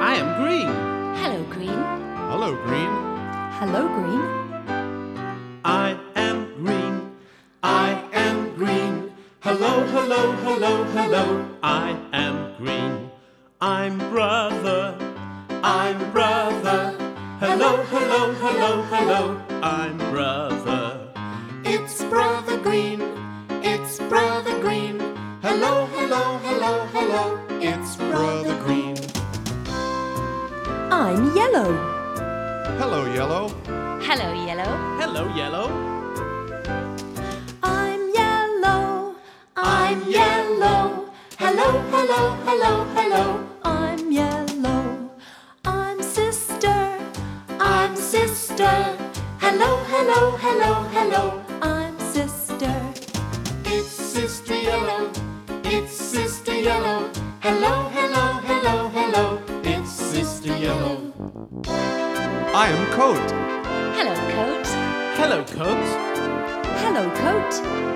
I am green. Hello, green. Hello, green. Hello, green. I am green. I am green. Hello, hello, hello, hello. I am green. I'm brother. I'm brother. Hello, hello, hello, hello. I'm brother. It's Brother Green. It's Brother Green. Hello, hello, hello, hello. It's Brother Green. I'm yellow. Hello, yellow. Hello, yellow. Hello, yellow. I'm yellow. I'm yellow. Hello, hello, hello, hello. I'm yellow. I'm sister. I'm sister. Hello, hello, hello, hello. I'm sister. It's Sister Yellow. It's Sister Yellow. Hello, hello, hello, hello. It's Sister Yellow. I am Coat. Hello, coat. Hello, coat. Hello, coat.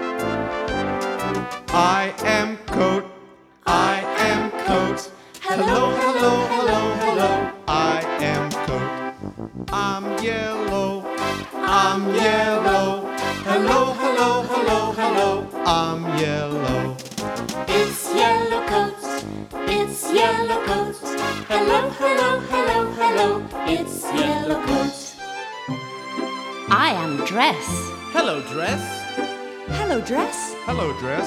I am Coat. I am Coat. Hello, hello, hello, hello. I am Coat. I'm yellow. I'm yellow. Hello, hello, hello, hello. I'm yellow. It's Yellow Coat. It's Yellow Coat. Hello, hello, hello, hello. It's Yellow Coat. I am dress. Hello, dress. Hello, dress. Hello, dress.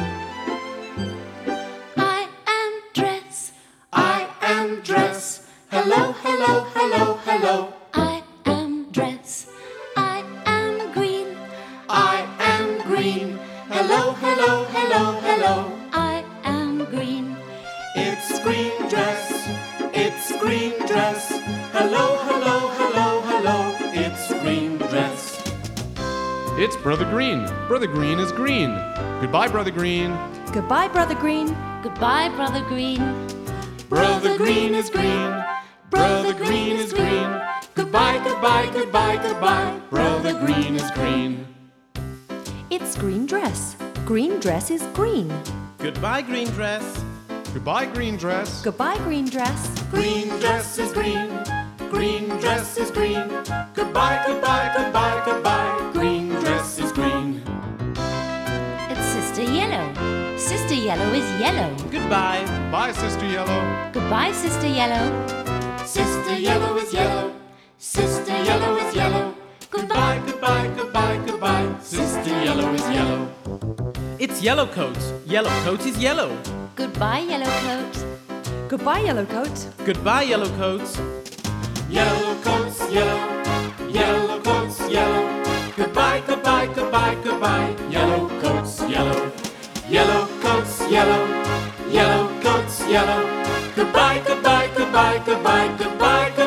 I am dress. I am dress. Hello, hello, hello, hello. I am dress. I am green. I am green. Hello, hello, hello, hello. I am green. It's green dress. It's green dress. Hello, hello, hello, hello. It's green dress. It's Brother Green. Brother Green is green. Goodbye, Brother Green. Goodbye, Brother Green. Goodbye, Brother Green. Brother Green is green. Brother Green is green. Goodbye, goodbye, goodbye, goodbye. Brother Green is green. It's green dress. Green dress is green. Goodbye, green dress. Goodbye, green dress. Goodbye, green dress. Green dress is green. Green dress is green. Goodbye, goodbye, goodbye, goodbye. Green dress is green. It's Sister Yellow. Sister Yellow is yellow. Goodbye. Bye, Sister Yellow. Goodbye, Sister Yellow. Sister Yellow is yellow. Sister Yellow is yellow. Goodbye, goodbye, goodbye, goodbye. Sister Yellow is yellow. It's yellow coat. Yellow coat is yellow. Goodbye, yellow coat. Goodbye, yellow coat. Goodbye, yellow coat. Yellow coats yellow. Yellow coats yellow. Goodbye, goodbye, goodbye, goodbye. Yellow coats yellow. Yellow coats yellow. Yellow coats yellow. Goodbye, goodbye, goodbye, goodbye, goodbye, goodbye.